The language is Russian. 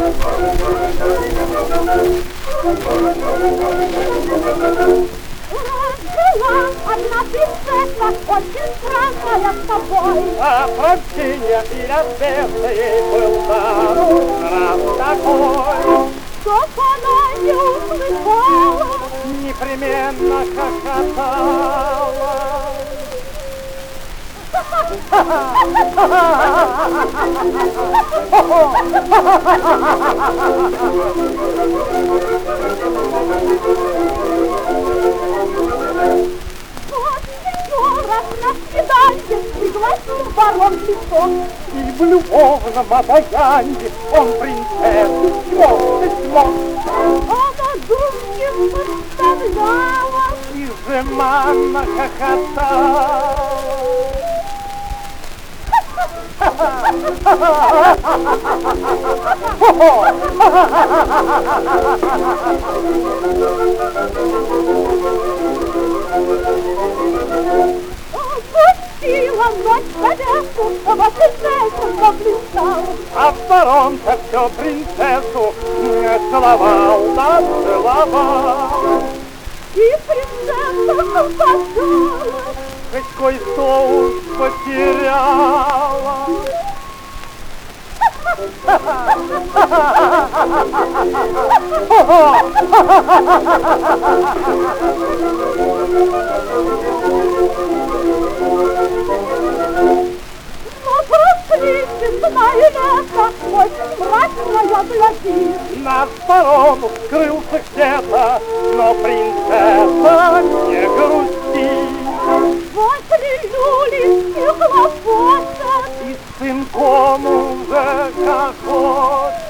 Одна принцесса, очень странная с тобой. А прощения и ответа ей был дан раз такой. Чтоб она не услыхала, Непременно хохотала. на свидание пригласил барон Песок. И в любовном обаянии он принцессу смог. Она думки подставляла И жеманно хохотала. Пустила ночь повесу, а принцесса заблистала. А в сторонке все принцессу целовал, да целовал. И принцесса хохотала. Хоть кое-что уж потеряла. Но прошли весна и лето, очень мрачная глядит. На сторону скрылся где-то, но принцесса не грусти. Возле люли и хлопочет, И с сынком уже хохочет.